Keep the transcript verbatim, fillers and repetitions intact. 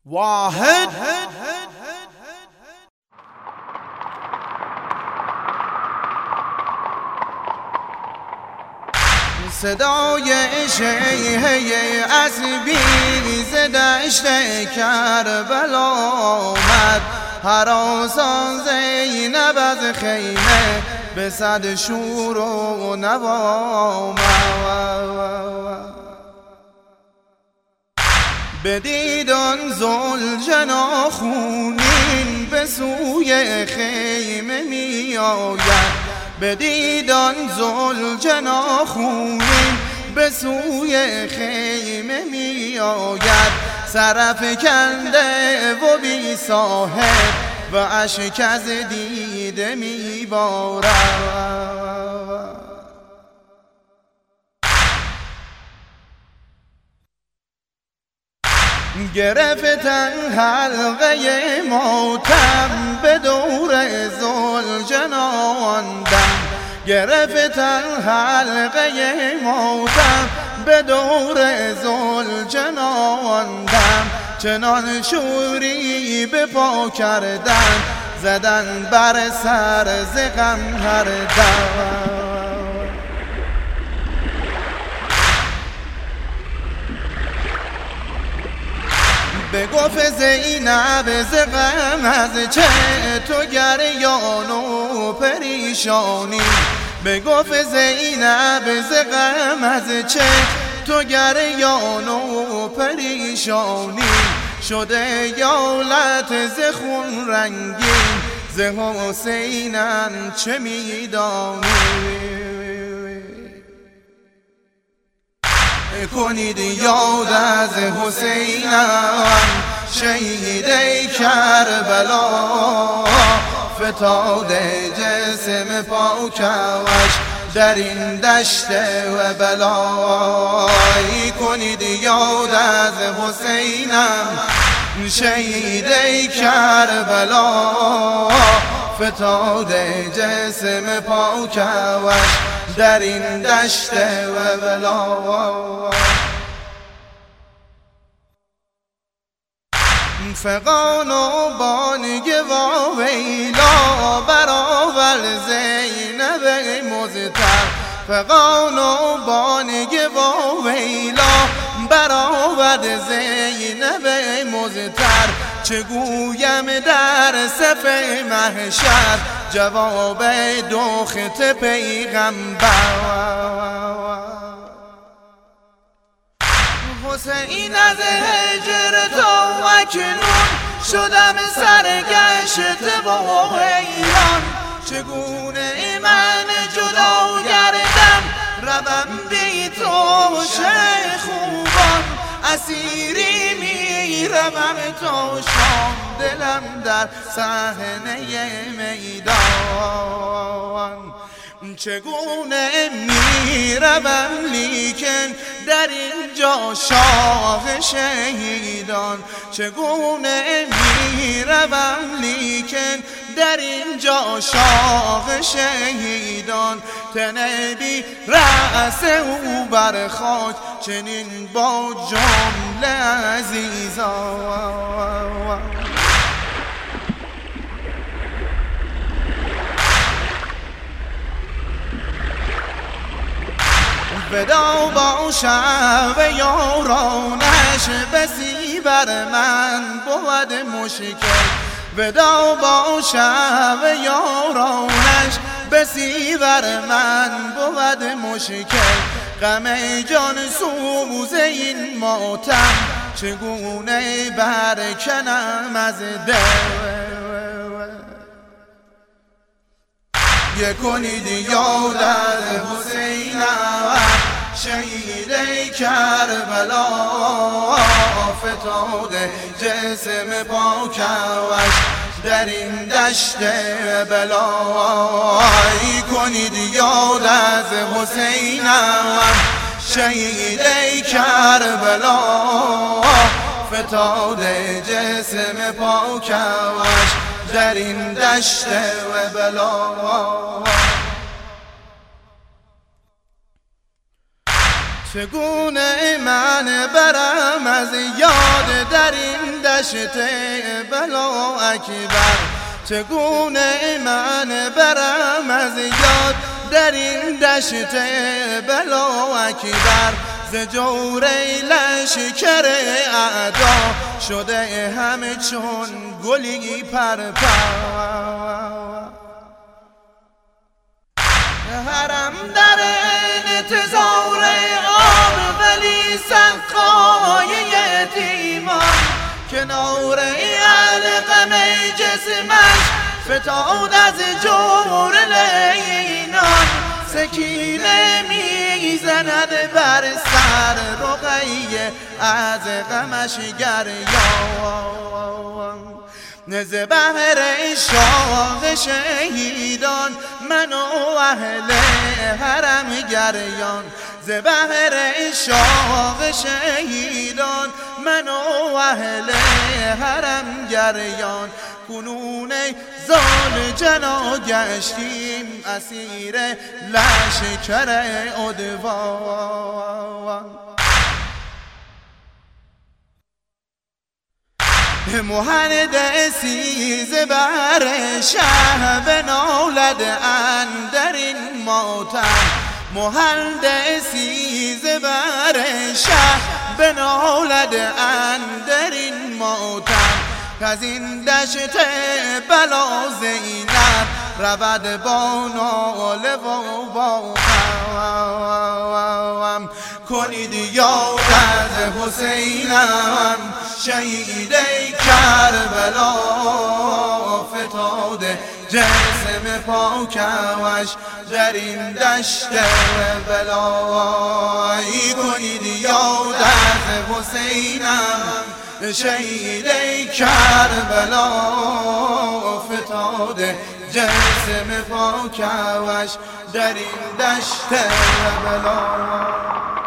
واحد صدای شیهه اسبی ز دشت کربلا آمد، هراسان زینب از خیمه به صد شور و نوا آمد. بدید آن ذوالجنا خونین به سوی خیمه می آید، بدید آن ذوالجنا خونین به سوی خیمه می آید، سرافکنده و بی صاحب و اشک از دیده می بارد. گرفتن حلقه ماتم به دور ذوالجنا آندم، گرفتن حلقه ماتم به دور ذوالجنا آندم، چنان شوری به پا کردن زدن بر سر ز غم هر دم. به گفت زینب ز غم از چه تو گریان و پریشانی، به گفت زینب ز غم از چه تو گریان و پریشانی، شده یالت ز خون رنگین ز حسینم چه میدانی. کنید یاد از حسینم شهید کربلا، فتاد جسم پاکش در این دشت و بلای. کنید یاد از حسینم شهید کربلا، فتاد جسم پاکش در این دشت و بلا. فغان و بانگ و ویلا برآورد زینب مضطر، فغان و بانگ و ویلا برآورد زینب مضطر، چه گویم در صف محشر جواب دخت پیغمبر. حسین از هجر تا اکنون شدم سرگشته و حیران، چگونه من جدا گردم روم بی تو شه خوبان، اسیری می روم تا شام دلم در صحنه میدان. چگونه می روم لیکن در اینجا شاه شهیدان، چگونه می روم لیکن در اینجا شاه شهیدان، تنبی رأس او بر خاک چنین با جمله عزیزان. ودا باشم و یارانش بسی بر من بود مشکل، ودا باشم و یارانش بسی بر من بود مشکل، غم جان سوز این ماتم چگونه برکنم از دل. یک کنید یاد از حسینم شهید کربلا، فتاد جسم پاکش در این دشت بلای. کنید یاد از حسینم شهید کربلا، فتاد جسم پاکش در این دشت و بلا. چگونه من برم از یاد در این دشت بلا اکبر، چگونه من برم از یاد در این دشت بلا اکبر، ز جور لشکر اعدا شده همه چون گلی پرپر. حرم در انتظار آن ولی سقای یتیمان، کنار علقمه جسمش فتاد از جور لینان، سکینه میزند بر سر رقیه از غمش گریان. ز بهر شاه شهیدان من و اهل حرم گریان، ز بهر شاه شهیدان من و اهل حرم گریان. کنون زال جنا گشتیم اسیر لشکر عدوان. مهندسی ز بر شه بنالد اندر این ماتم، مهندسی ز بر شه بنالد اندر این ماتم، از این دشت بلا زینب رود با ناله و با غم. کنید یاد از حسینم شهید کربلا، فتاده جسم پاکش در این دشت بلایی. کنید یاد از حسینم شهید کربلا، فتاده جسم پاکش در این دشت بلا.